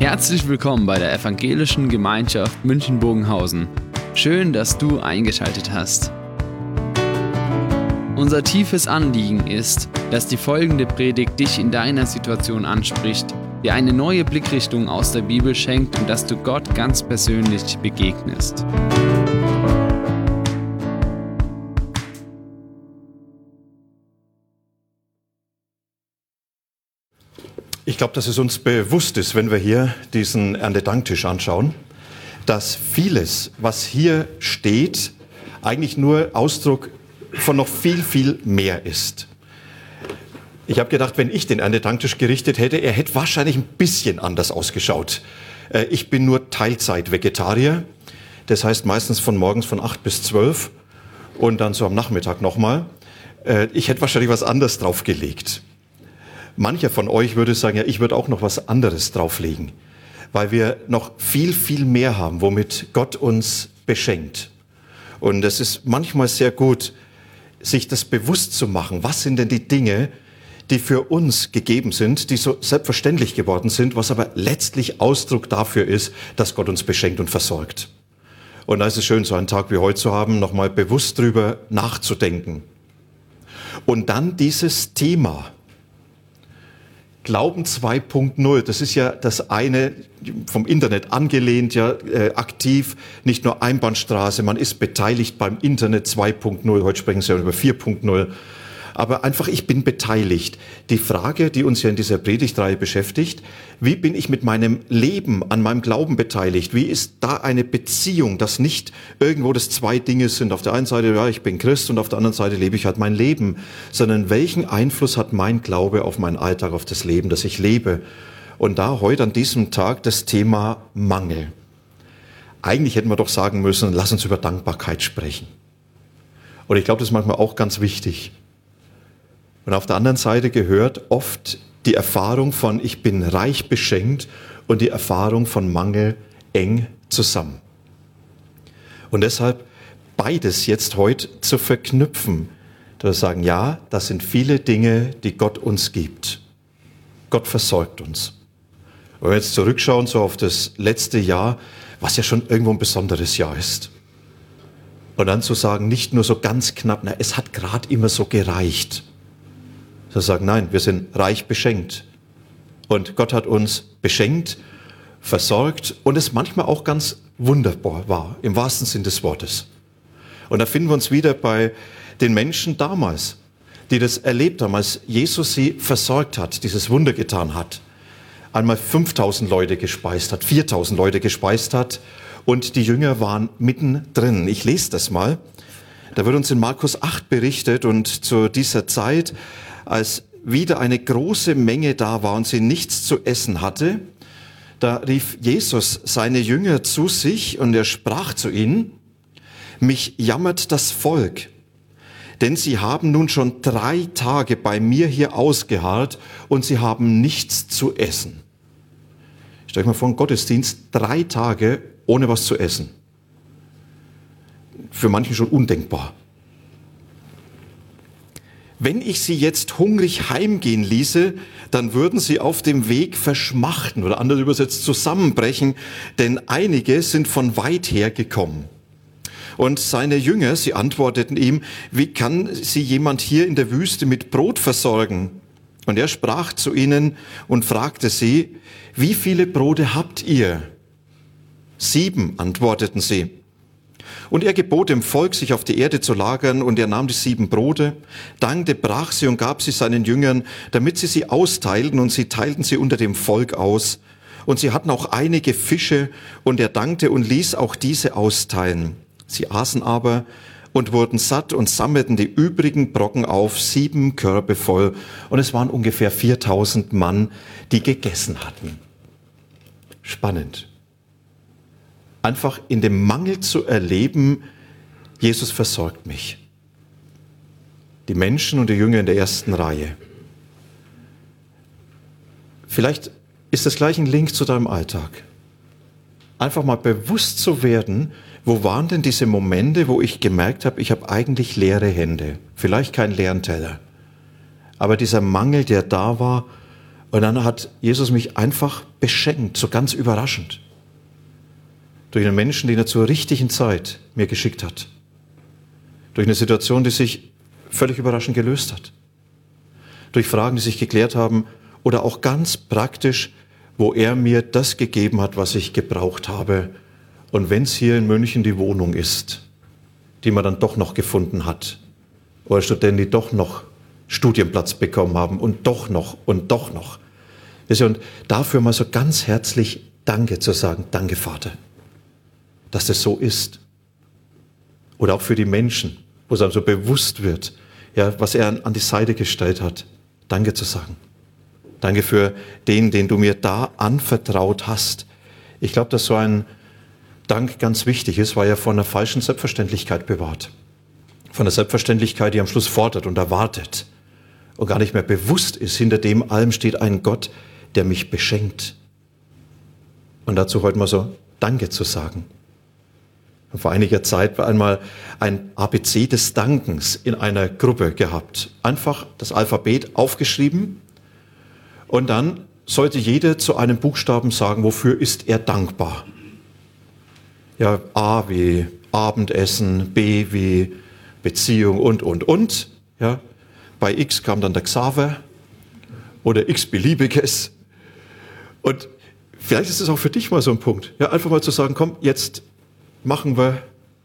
Herzlich willkommen bei der Evangelischen Gemeinschaft München-Bogenhausen. Schön, dass du eingeschaltet hast. Unser tiefes Anliegen ist, dass die folgende Predigt dich in deiner Situation anspricht, dir eine neue Blickrichtung aus der Bibel schenkt und dass du Gott ganz persönlich begegnest. Ich glaube, dass es uns bewusst ist, wenn wir hier diesen Erntedanktisch anschauen, dass vieles, was hier steht, eigentlich nur Ausdruck von noch viel, viel mehr ist. Ich habe gedacht, wenn ich den Erntedanktisch gerichtet hätte, er hätte wahrscheinlich ein bisschen anders ausgeschaut. Ich bin nur Teilzeit-Vegetarier, das heißt meistens von morgens von 8 bis 12 und dann so am Nachmittag nochmal. Ich hätte wahrscheinlich was anderes draufgelegt. Mancher von euch würde sagen, ja, ich würde auch noch was anderes drauflegen, weil wir noch viel, viel mehr haben, womit Gott uns beschenkt. Und es ist manchmal sehr gut, sich das bewusst zu machen. Was sind denn die Dinge, die für uns gegeben sind, die so selbstverständlich geworden sind, was aber letztlich Ausdruck dafür ist, dass Gott uns beschenkt und versorgt. Und da ist es schön, so einen Tag wie heute zu haben, nochmal bewusst drüber nachzudenken. Und dann dieses Thema Glauben 2.0, das ist ja das eine, vom Internet angelehnt, ja aktiv, nicht nur Einbahnstraße, man ist beteiligt beim Internet 2.0, heute sprechen Sie ja über 4.0, aber einfach, ich bin beteiligt. Die Frage, die uns ja in dieser Predigtreihe beschäftigt, wie bin ich mit meinem Leben an meinem Glauben beteiligt? Wie ist da eine Beziehung, dass nicht irgendwo das zwei Dinge sind? Auf der einen Seite, ja, ich bin Christ und auf der anderen Seite lebe ich halt mein Leben. Sondern welchen Einfluss hat mein Glaube auf meinen Alltag, auf das Leben, das ich lebe? Und da heute an diesem Tag das Thema Mangel. Eigentlich hätten wir doch sagen müssen, lass uns über Dankbarkeit sprechen. Und ich glaube, das ist manchmal auch ganz wichtig. Und auf der anderen Seite gehört oft die Erfahrung von ich bin reich beschenkt und die Erfahrung von Mangel eng zusammen. Und deshalb beides jetzt heute zu verknüpfen, dass wir sagen, ja, das sind viele Dinge, die Gott uns gibt. Gott versorgt uns. Und wenn wir jetzt zurückschauen so auf das letzte Jahr, was ja schon irgendwo ein besonderes Jahr ist. Und dann zu sagen, nicht nur so ganz knapp, na, es hat gerade immer so gereicht. Zu sagen, nein, wir sind reich beschenkt. Und Gott hat uns beschenkt, versorgt und es manchmal auch ganz wunderbar war, im wahrsten Sinn des Wortes. Und da finden wir uns wieder bei den Menschen damals, die das erlebt haben, als Jesus sie versorgt hat, dieses Wunder getan hat. Einmal 5.000 Leute gespeist hat, 4.000 Leute gespeist hat und die Jünger waren mittendrin. Ich lese das mal. Da wird uns in Markus 8 berichtet und zu dieser Zeit, als wieder eine große Menge da war und sie nichts zu essen hatte, da rief Jesus seine Jünger zu sich und er sprach zu ihnen, mich jammert das Volk, denn sie haben nun schon 3 Tage bei mir hier ausgeharrt und sie haben nichts zu essen. Stellt euch mal vor, ein Gottesdienst, 3 Tage ohne was zu essen. Für manche schon undenkbar. Wenn ich sie jetzt hungrig heimgehen ließe, dann würden sie auf dem Weg verschmachten oder anders übersetzt zusammenbrechen, denn einige sind von weit her gekommen. Und seine Jünger, sie antworteten ihm, wie kann sie jemand hier in der Wüste mit Brot versorgen? Und er sprach zu ihnen und fragte sie, wie viele Brote habt ihr? 7, antworteten sie. Und er gebot dem Volk, sich auf die Erde zu lagern, und er nahm die 7 Brote, dankte, brach sie und gab sie seinen Jüngern, damit sie austeilten, und sie teilten sie unter dem Volk aus. Und sie hatten auch einige Fische, und er dankte und ließ auch diese austeilen. Sie aßen aber und wurden satt und sammelten die übrigen Brocken auf, 7 Körbe voll, und es waren ungefähr 4.000 Mann, die gegessen hatten. Spannend. Einfach in dem Mangel zu erleben, Jesus versorgt mich. Die Menschen und die Jünger in der ersten Reihe. Vielleicht ist das gleich ein Link zu deinem Alltag. Einfach mal bewusst zu werden, wo waren denn diese Momente, wo ich gemerkt habe, ich habe eigentlich leere Hände, vielleicht keinen leeren Teller. Aber dieser Mangel, der da war, Und dann hat Jesus mich einfach beschenkt, so ganz überraschend. Durch einen Menschen, den er zur richtigen Zeit mir geschickt hat. Durch eine Situation, die sich völlig überraschend gelöst hat. Durch Fragen, die sich geklärt haben oder auch ganz praktisch, wo er mir das gegeben hat, was ich gebraucht habe. Und wenn es hier in München die Wohnung ist, die man dann doch noch gefunden hat, oder Studenten, die doch noch Studienplatz bekommen haben und doch noch und doch noch. Und dafür mal so ganz herzlich Danke zu sagen. Danke, Vater, dass das so ist. Oder auch für die Menschen, wo es einem so bewusst wird, ja, was er an die Seite gestellt hat. Danke zu sagen. Danke für den du mir da anvertraut hast. Ich glaube, dass so ein Dank ganz wichtig ist, weil er von einer falschen Selbstverständlichkeit bewahrt. Von einer Selbstverständlichkeit, die am Schluss fordert und erwartet und gar nicht mehr bewusst ist, hinter dem allem steht ein Gott, der mich beschenkt. Und dazu heute mal so Danke zu sagen. Und vor einiger Zeit war einmal ein ABC des Dankens in einer Gruppe gehabt. Einfach das Alphabet aufgeschrieben und dann sollte jeder zu einem Buchstaben sagen, wofür ist er dankbar. Ja, A wie Abendessen, B wie Beziehung und. Ja. Bei X kam dann der Xaver oder x-beliebiges. Und vielleicht ist es auch für dich mal so ein Punkt. Ja, einfach mal zu sagen, komm, jetzt machen wir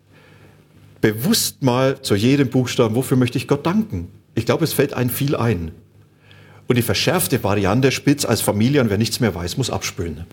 bewusst mal zu jedem Buchstaben, wofür möchte ich Gott danken. Ich glaube, es fällt einem viel ein. Und die verschärfte Variante, spielt's als Familie und wer nichts mehr weiß, muss abspülen.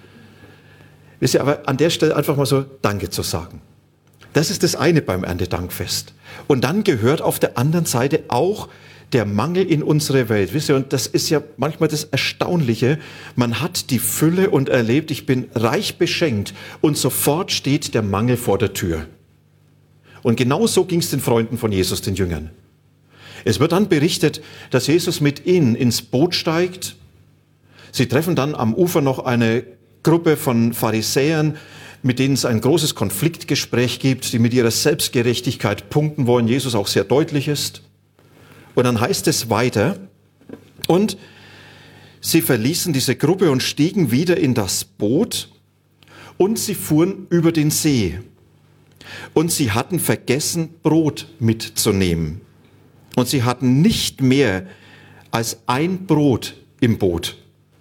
Wisst ihr, aber an der Stelle einfach mal so Danke zu sagen. Das ist das eine beim Erntedankfest. Und dann gehört auf der anderen Seite auch der Mangel in unsere Welt. Wisst ihr, und das ist ja manchmal das Erstaunliche. Man hat die Fülle und erlebt, ich bin reich beschenkt und sofort steht der Mangel vor der Tür. Und genau so ging es den Freunden von Jesus, den Jüngern. Es wird dann berichtet, dass Jesus mit ihnen ins Boot steigt. Sie treffen dann am Ufer noch eine Gruppe von Pharisäern, mit denen es ein großes Konfliktgespräch gibt, die mit ihrer Selbstgerechtigkeit punkten wollen, Jesus auch sehr deutlich ist. Und dann heißt es weiter, und sie verließen diese Gruppe und stiegen wieder in das Boot und sie fuhren über den See. Und sie hatten vergessen, Brot mitzunehmen. Und sie hatten nicht mehr als ein Brot im Boot.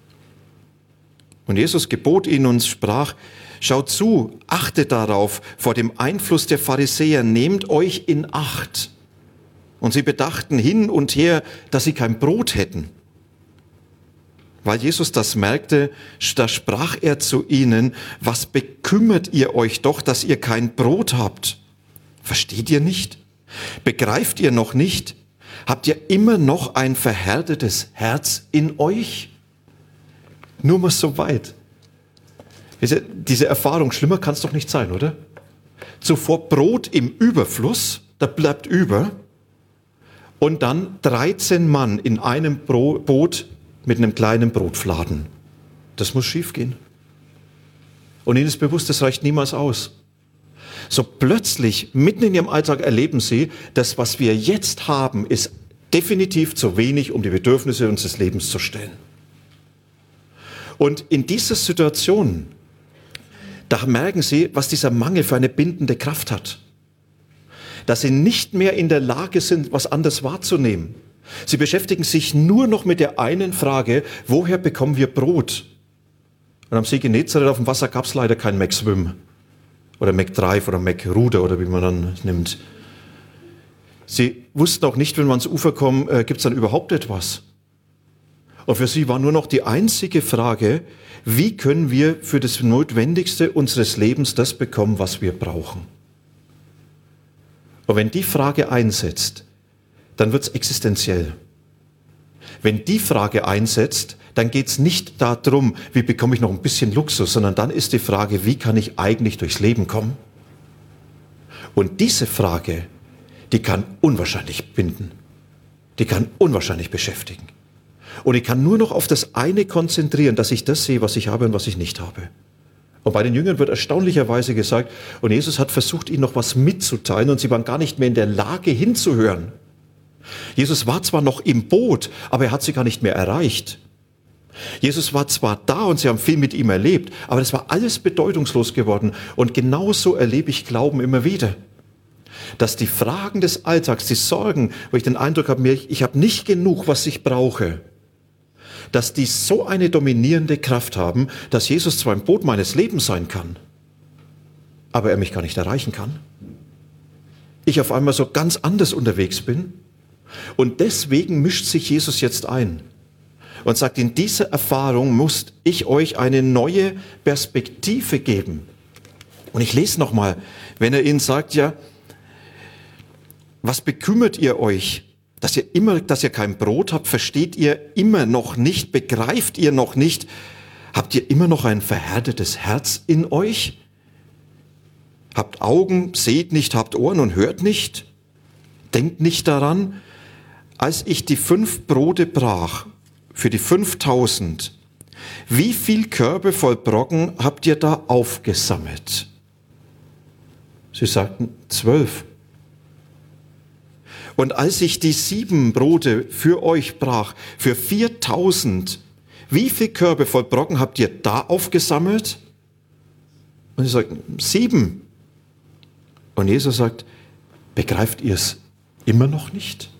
Und Jesus gebot ihnen und sprach, schaut zu, achtet darauf, vor dem Einfluss der Pharisäer, nehmt euch in Acht. Und sie bedachten hin und her, dass sie kein Brot hätten. Weil Jesus das merkte, da sprach er zu ihnen, was bekümmert ihr euch doch, dass ihr kein Brot habt? Versteht ihr nicht? Begreift ihr noch nicht? Habt ihr immer noch ein verhärtetes Herz in euch? Nur mal so weit. Diese Erfahrung, schlimmer kann es doch nicht sein, oder? Zuvor Brot im Überfluss, da bleibt über. Und dann 13 Mann in einem Boot mit einem kleinen Brotfladen. Das muss schief gehen. Und ihnen ist bewusst, das reicht niemals aus. So plötzlich, mitten in ihrem Alltag erleben sie, das, was wir jetzt haben, ist definitiv zu wenig, um die Bedürfnisse unseres Lebens zu stellen. Und in dieser Situation, da merken sie, was dieser Mangel für eine bindende Kraft hat. Dass sie nicht mehr in der Lage sind, was anderes wahrzunehmen. Sie beschäftigen sich nur noch mit der einen Frage, woher bekommen wir Brot? Und am See Genezareth auf dem Wasser gab es leider kein McSwim oder McDrive oder McRuder oder wie man dann nimmt. Sie wussten auch nicht, wenn wir ans Ufer kommen, gibt es dann überhaupt etwas? Und für sie war nur noch die einzige Frage, wie können wir für das Notwendigste unseres Lebens das bekommen, was wir brauchen? Und wenn die Frage einsetzt, dann wird es existenziell. Wenn die Frage einsetzt, dann geht es nicht darum, wie bekomme ich noch ein bisschen Luxus, sondern dann ist die Frage, wie kann ich eigentlich durchs Leben kommen? Und diese Frage, die kann unwahrscheinlich binden. Die kann unwahrscheinlich beschäftigen. Und ich kann nur noch auf das eine konzentrieren, dass ich das sehe, was ich habe und was ich nicht habe. Und bei den Jüngern wird erstaunlicherweise gesagt, und Jesus hat versucht, ihnen noch was mitzuteilen und sie waren gar nicht mehr in der Lage hinzuhören. Jesus war zwar noch im Boot, aber er hat sie gar nicht mehr erreicht. Jesus war zwar da und sie haben viel mit ihm erlebt, aber das war alles bedeutungslos geworden. Und genauso erlebe ich Glauben immer wieder. Dass die Fragen des Alltags, die Sorgen, wo ich den Eindruck habe, ich habe nicht genug, was ich brauche, dass die so eine dominierende Kraft haben, dass Jesus zwar im Boot meines Lebens sein kann, aber er mich gar nicht erreichen kann. Ich auf einmal so ganz anders unterwegs bin und deswegen mischt sich Jesus jetzt ein und sagt, in dieser Erfahrung muss ich euch eine neue Perspektive geben. Und ich lese nochmal, wenn er ihnen sagt, ja, was bekümmert ihr euch, dass ihr kein Brot habt, versteht ihr immer noch nicht, begreift ihr noch nicht, habt ihr immer noch ein verhärtetes Herz in euch? Habt Augen, seht nicht, habt Ohren und hört nicht? Denkt nicht daran, als ich die 5 Brote brach für die 5000, wie viel Körbe voll Brocken habt ihr da aufgesammelt? Sie sagten 12. Und als ich die 7 Brote für euch brach, für 4000, wie viel Körbe voll Brocken habt ihr da aufgesammelt? Und sie sagten 7. Und Jesus sagt, begreift ihr es immer noch nicht?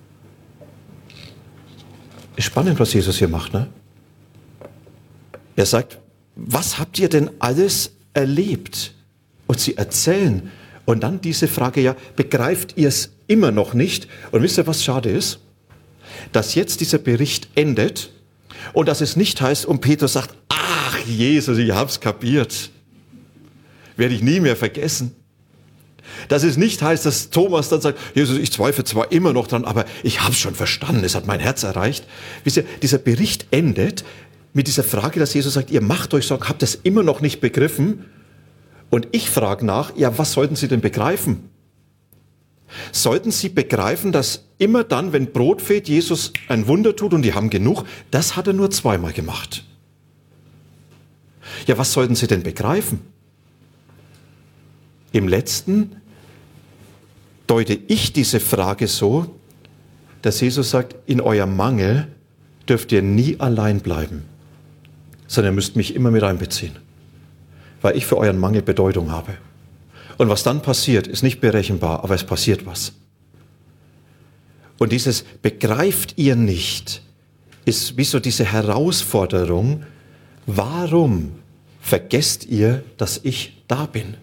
Ist spannend, was Jesus hier macht, ne? Er sagt, was habt ihr denn alles erlebt? Und sie erzählen. Und dann diese Frage, ja, begreift ihr es immer noch nicht? Und wisst ihr, was schade ist? Dass jetzt dieser Bericht endet und dass es nicht heißt, und Petrus sagt, ach Jesus, ich hab's kapiert. Werde ich nie mehr vergessen. Dass es nicht heißt, dass Thomas dann sagt, Jesus, ich zweifle zwar immer noch dran, aber ich hab's schon verstanden, es hat mein Herz erreicht. Wisst ihr, dieser Bericht endet mit dieser Frage, dass Jesus sagt, ihr macht euch Sorgen, habt es immer noch nicht begriffen. Und ich frage nach, ja, was sollten Sie denn begreifen? Sollten Sie begreifen, dass immer dann, wenn Brot fehlt, Jesus ein Wunder tut und die haben genug? Das hat er nur 2-mal gemacht. Ja, was sollten Sie denn begreifen? Im Letzten deute ich diese Frage so, dass Jesus sagt, in eurem Mangel dürft ihr nie allein bleiben, sondern ihr müsst mich immer mit einbeziehen, weil ich für euren Mangel Bedeutung habe. Und was dann passiert, ist nicht berechenbar, aber es passiert was. Und dieses begreift ihr nicht, ist wie so diese Herausforderung, warum vergesst ihr, dass ich da bin?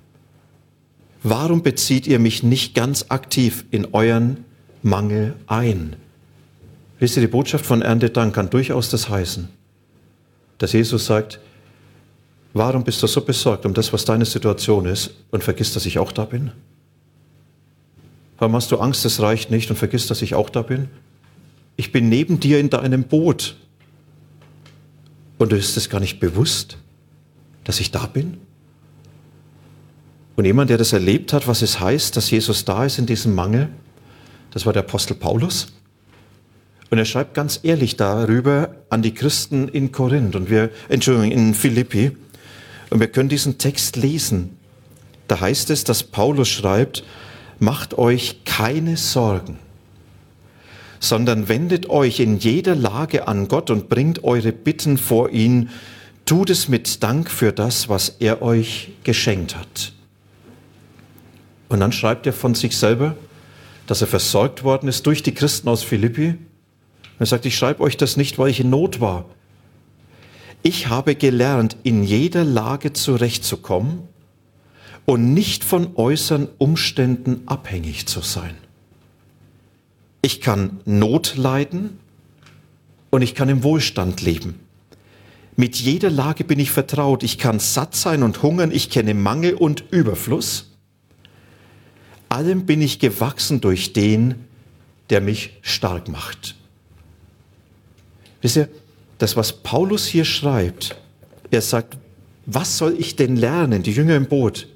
Warum bezieht ihr mich nicht ganz aktiv in euren Mangel ein? Wisst ihr, die Botschaft von Erntedank kann durchaus das heißen, dass Jesus sagt, warum bist du so besorgt um das, was deine Situation ist und vergisst, dass ich auch da bin? Warum hast du Angst, es reicht nicht und vergisst, dass ich auch da bin? Ich bin neben dir in deinem Boot und du bist es gar nicht bewusst, dass ich da bin? Und jemand, der das erlebt hat, was es heißt, dass Jesus da ist in diesem Mangel, das war der Apostel Paulus. Und er schreibt ganz ehrlich darüber an die Christen in Korinth in Philippi. Und wir können diesen Text lesen. Da heißt es, dass Paulus schreibt, macht euch keine Sorgen, sondern wendet euch in jeder Lage an Gott und bringt eure Bitten vor ihn. Tut es mit Dank für das, was er euch geschenkt hat. Und dann schreibt er von sich selber, dass er versorgt worden ist durch die Christen aus Philippi. Er sagt, ich schreibe euch das nicht, weil ich in Not war. Ich habe gelernt, in jeder Lage zurechtzukommen und nicht von äußeren Umständen abhängig zu sein. Ich kann Not leiden und ich kann im Wohlstand leben. Mit jeder Lage bin ich vertraut. Ich kann satt sein und hungern. Ich kenne Mangel und Überfluss. Allem bin ich gewachsen durch den, der mich stark macht. Wisst ihr, das, was Paulus hier schreibt, er sagt, was soll ich denn lernen, die Jünger im Boot?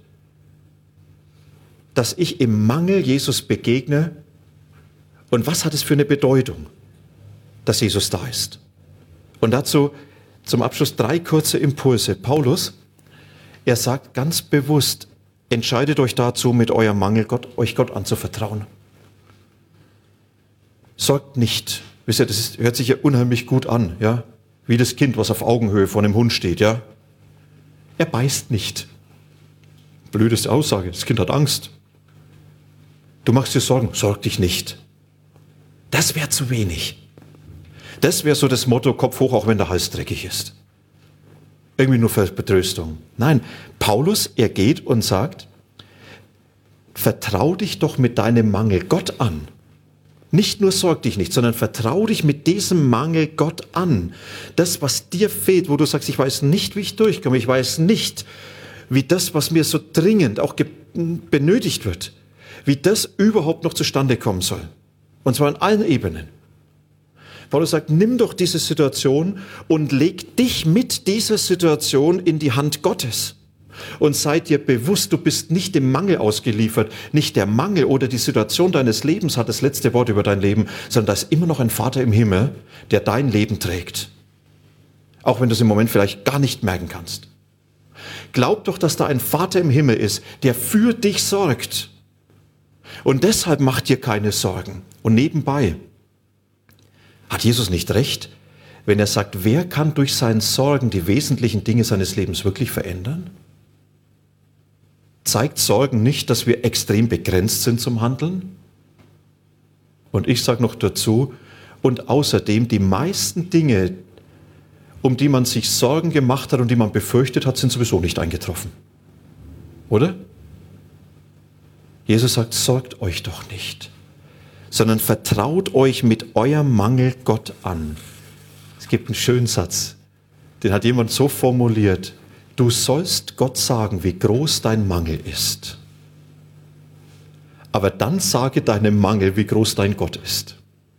Dass ich im Mangel Jesus begegne. Und was hat es für eine Bedeutung, dass Jesus da ist? Und dazu zum Abschluss 3 kurze Impulse. Paulus, er sagt ganz bewusst, entscheidet euch dazu, mit eurem Mangel euch Gott anzuvertrauen. Sorgt nicht. Wisst ihr, hört sich ja unheimlich gut an, ja? Wie das Kind, was auf Augenhöhe vor einem Hund steht, ja? Er beißt nicht. Blödeste Aussage, das Kind hat Angst. Du machst dir Sorgen, sorg dich nicht. Das wäre zu wenig. Das wäre so das Motto, Kopf hoch, auch wenn der Hals dreckig ist. Irgendwie nur für Betröstung. Nein, Paulus, er geht und sagt, vertrau dich doch mit deinem Mangel Gott an. Nicht nur sorg dich nicht, sondern vertrau dich mit diesem Mangel Gott an. Das, was dir fehlt, wo du sagst, ich weiß nicht, wie ich durchkomme, ich weiß nicht, wie das, was mir so dringend auch benötigt wird, wie das überhaupt noch zustande kommen soll. Und zwar an allen Ebenen. Paulus sagt, nimm doch diese Situation und leg dich mit dieser Situation in die Hand Gottes. Und sei dir bewusst, du bist nicht dem Mangel ausgeliefert. Nicht der Mangel oder die Situation deines Lebens hat das letzte Wort über dein Leben, sondern da ist immer noch ein Vater im Himmel, der dein Leben trägt. Auch wenn du es im Moment vielleicht gar nicht merken kannst. Glaub doch, dass da ein Vater im Himmel ist, der für dich sorgt. Und deshalb mach dir keine Sorgen. Und nebenbei, hat Jesus nicht recht, wenn er sagt, wer kann durch seine Sorgen die wesentlichen Dinge seines Lebens wirklich verändern? Zeigt Sorgen nicht, dass wir extrem begrenzt sind zum Handeln? Und ich sage noch dazu, und außerdem die meisten Dinge, um die man sich Sorgen gemacht hat und die man befürchtet hat, sind sowieso nicht eingetroffen. Oder? Jesus sagt, sorgt euch doch nicht, sondern vertraut euch mit eurem Mangel Gott an. Es gibt einen schönen Satz, den hat jemand so formuliert: Du sollst Gott sagen, wie groß dein Mangel ist. Aber dann sage deinem Mangel, wie groß dein Gott ist.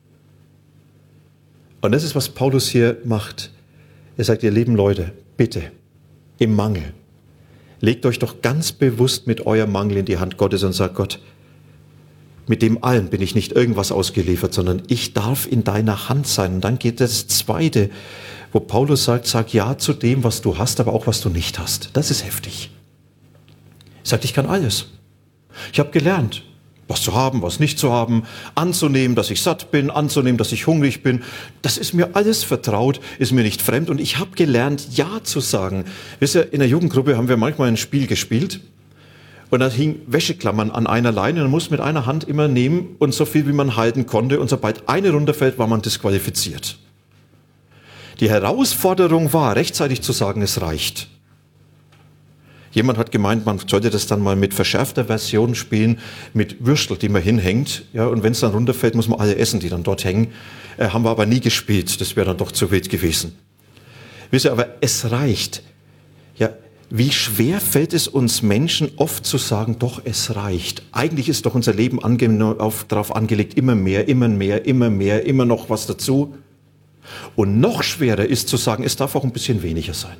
Und das ist, was Paulus hier macht. Er sagt, ihr lieben Leute, bitte, im Mangel, legt euch doch ganz bewusst mit eurem Mangel in die Hand Gottes und sagt, Gott, mit dem allen bin ich nicht irgendwas ausgeliefert, sondern ich darf in deiner Hand sein. Und dann geht das Zweite, wo Paulus sagt, sag ja zu dem, was du hast, aber auch was du nicht hast. Das ist heftig. Er sagt, ich kann alles. Ich habe gelernt, was zu haben, was nicht zu haben, anzunehmen, dass ich satt bin, anzunehmen, dass ich hungrig bin. Das ist mir alles vertraut, ist mir nicht fremd und ich habe gelernt, ja zu sagen. Wisst ihr, in der Jugendgruppe haben wir manchmal ein Spiel gespielt und da hing Wäscheklammern an einer Leine und man muss mit einer Hand immer nehmen und so viel, wie man halten konnte und sobald eine runterfällt, war man disqualifiziert. Die Herausforderung war, rechtzeitig zu sagen, es reicht. Jemand hat gemeint, man sollte das dann mal mit verschärfter Version spielen, mit Würstel, die man hinhängt. Ja, und wenn es dann runterfällt, muss man alle essen, die dann dort hängen. Haben wir aber nie gespielt, das wäre dann doch zu wild gewesen. Wisst ihr, aber es reicht. Ja, wie schwer fällt es uns Menschen oft zu sagen, doch, es reicht. Eigentlich ist doch unser Leben darauf angelegt, immer mehr, immer noch was dazu. Und noch schwerer ist zu sagen, es darf auch ein bisschen weniger sein.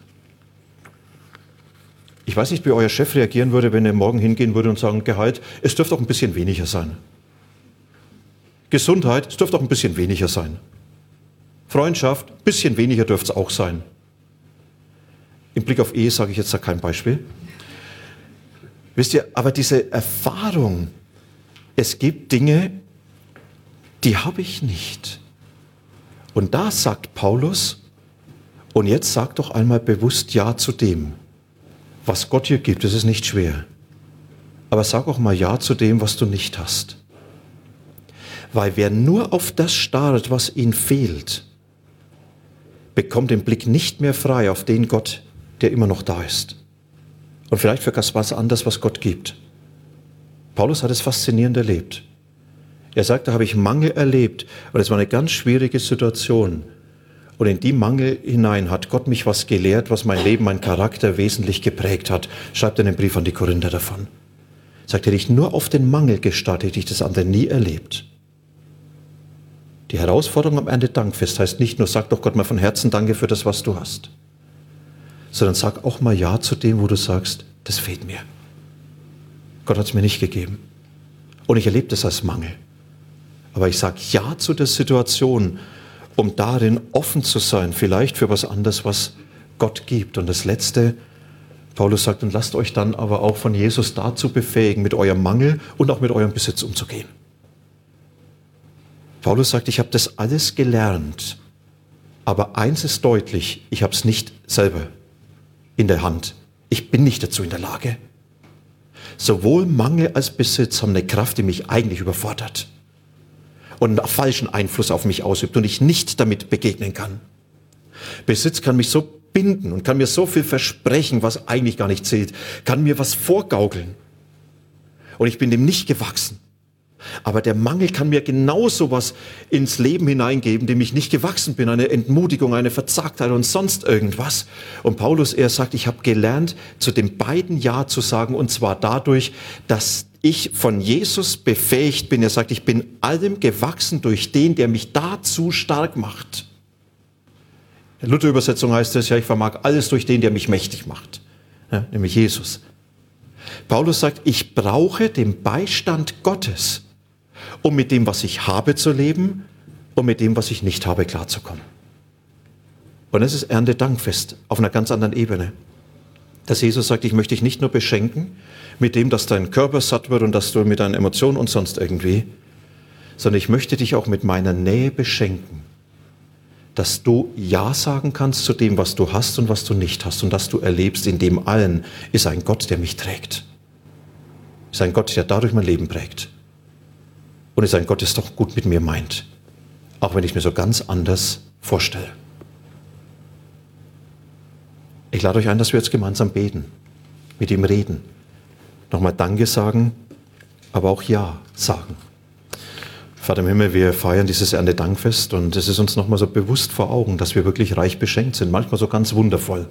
Ich weiß nicht, wie euer Chef reagieren würde, wenn er morgen hingehen würde und sagen, Gehalt, es dürfte auch ein bisschen weniger sein. Gesundheit, es dürfte auch ein bisschen weniger sein. Freundschaft, ein bisschen weniger dürfte es auch sein. Im Blick auf Ehe sage ich jetzt da kein Beispiel. Wisst ihr, aber diese Erfahrung, es gibt Dinge, die habe ich nicht. Und da sagt Paulus, und jetzt sag doch einmal bewusst Ja zu dem, was Gott dir gibt. Das ist nicht schwer. Aber sag auch mal Ja zu dem, was du nicht hast. Weil wer nur auf das starrt, was ihm fehlt, bekommt den Blick nicht mehr frei auf den Gott, der immer noch da ist. Und vielleicht für was anderes, was Gott gibt. Paulus hat es faszinierend erlebt. Er sagt, da habe ich Mangel erlebt und es war eine ganz schwierige Situation. Und in die Mangel hinein hat Gott mich was gelehrt, was mein Leben, mein Charakter wesentlich geprägt hat. Schreibt er einen Brief an die Korinther davon. Sagt, hätte ich nur auf den Mangel gestartet, hätte ich das andere nie erlebt. Die Herausforderung am Erntedankfest heißt nicht nur, sag doch Gott mal von Herzen Danke für das, was du hast. Sondern sag auch mal Ja zu dem, wo du sagst, das fehlt mir. Gott hat es mir nicht gegeben. Und ich erlebe das als Mangel. Aber ich sage Ja zu der Situation, um darin offen zu sein, vielleicht für was anderes, was Gott gibt. Und das Letzte, Paulus sagt, und lasst euch dann aber auch von Jesus dazu befähigen, mit eurem Mangel und auch mit eurem Besitz umzugehen. Paulus sagt, ich habe das alles gelernt. Aber eins ist deutlich, ich habe es nicht selber in der Hand. Ich bin nicht dazu in der Lage. Sowohl Mangel als Besitz haben eine Kraft, die mich eigentlich überfordert und einen falschen Einfluss auf mich ausübt und ich nicht damit begegnen kann. Besitz kann mich so binden und kann mir so viel versprechen, was eigentlich gar nicht zählt, kann mir was vorgaukeln. Und ich bin dem nicht gewachsen. Aber der Mangel kann mir genauso was ins Leben hineingeben, dem ich nicht gewachsen bin. Eine Entmutigung, eine Verzagtheit und sonst irgendwas. Und Paulus, er sagt, ich habe gelernt, zu den beiden Ja zu sagen. Und zwar dadurch, dass ich von Jesus befähigt bin. Er sagt, ich bin allem gewachsen durch den, der mich dazu stark macht. In der Luther-Übersetzung heißt es, ja, ich vermag alles durch den, der mich mächtig macht. Ja, nämlich Jesus. Paulus sagt, ich brauche den Beistand Gottes, um mit dem, was ich habe, zu leben und mit dem, was ich nicht habe, klarzukommen. Und es ist Erntedankfest auf einer ganz anderen Ebene. Dass Jesus sagt, ich möchte dich nicht nur beschenken mit dem, dass dein Körper satt wird und dass du mit deinen Emotionen und sonst irgendwie, sondern ich möchte dich auch mit meiner Nähe beschenken, dass du Ja sagen kannst zu dem, was du hast und was du nicht hast und dass du erlebst, in dem allen ist ein Gott, der mich trägt. Ist ein Gott, der dadurch mein Leben prägt. Und ist ein Gott, der es doch gut mit mir meint. Auch wenn ich mir so ganz anders vorstelle. Ich lade euch ein, dass wir jetzt gemeinsam beten, mit ihm reden, nochmal Danke sagen, aber auch Ja sagen. Vater im Himmel, wir feiern dieses Erntedankfest und es ist uns nochmal so bewusst vor Augen, dass wir wirklich reich beschenkt sind, manchmal so ganz wundervoll.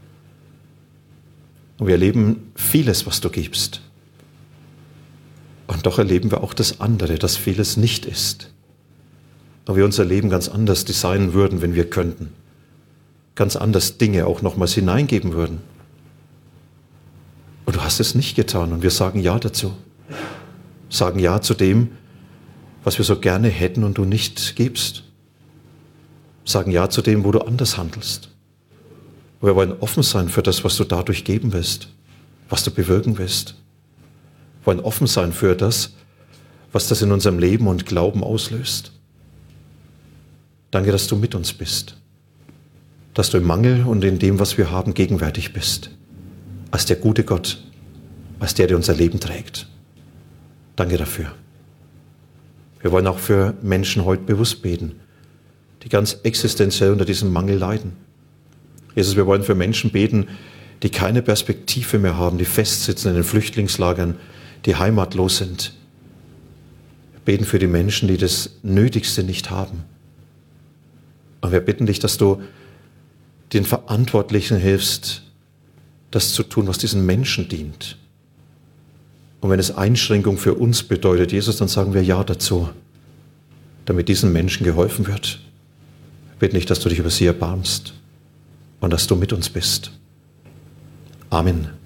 Und wir erleben vieles, was du gibst. Und doch erleben wir auch das andere, dass vieles nicht ist. Aber wir unser Leben ganz anders designen würden, wenn wir könnten. Ganz anders Dinge auch nochmals hineingeben würden. Und du hast es nicht getan und wir sagen Ja dazu. Sagen Ja zu dem, was wir so gerne hätten und du nicht gibst. Sagen Ja zu dem, wo du anders handelst. Wir wollen offen sein für das, was du dadurch geben willst, was du bewirken willst. Wir wollen offen sein für das, was das in unserem Leben und Glauben auslöst. Danke, dass du mit uns bist. Dass du im Mangel und in dem, was wir haben, gegenwärtig bist. Als der gute Gott, als der unser Leben trägt. Danke dafür. Wir wollen auch für Menschen heute bewusst beten, die ganz existenziell unter diesem Mangel leiden. Jesus, wir wollen für Menschen beten, die keine Perspektive mehr haben, die festsitzen in den Flüchtlingslagern, die heimatlos sind. Wir beten für die Menschen, die das Nötigste nicht haben. Und wir bitten dich, dass du den Verantwortlichen hilfst, das zu tun, was diesen Menschen dient. Und wenn es Einschränkung für uns bedeutet, Jesus, dann sagen wir Ja dazu, damit diesen Menschen geholfen wird. Wir bitten dich, dass du dich über sie erbarmst und dass du mit uns bist. Amen.